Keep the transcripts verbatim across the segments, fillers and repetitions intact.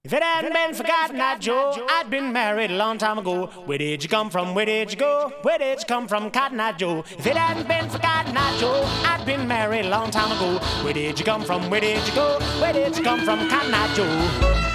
If it hadn't been for Cotton Eye Joe, I'd been married a long time ago. Where did you come from? Where did you go? Where did you come from, Cotton Eye Joe? If it hadn't been for Cotton Eye Joe, I'd been married a long time ago. Where did you come from? Where did you go? Where did you come from, Cotton Eye Joe?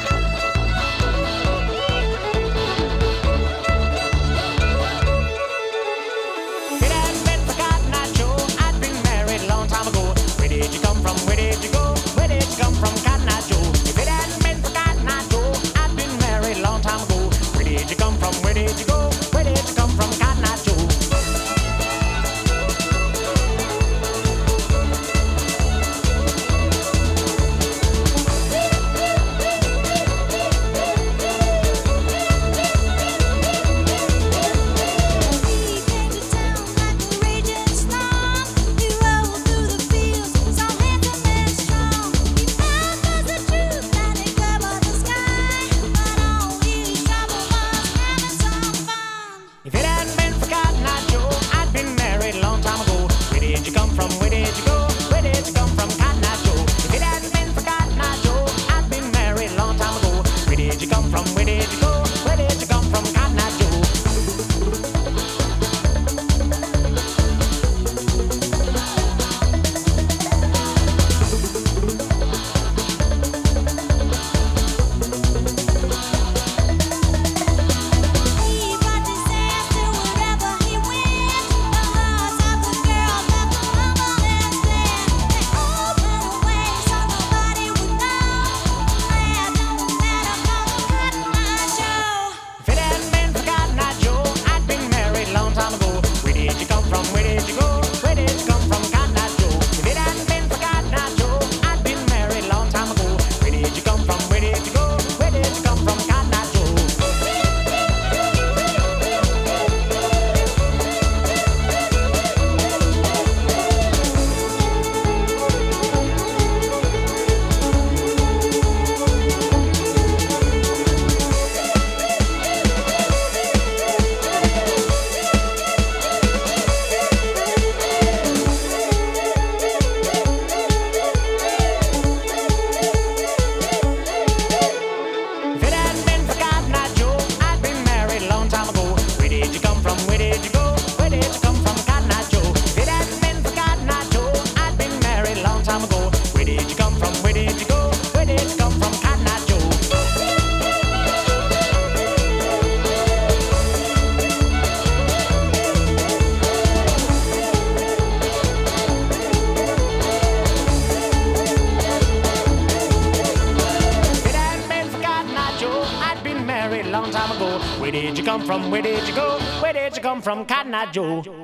Long time ago. Where did you come from? Where did you go? Where did you come from, Cotton Eye Joe?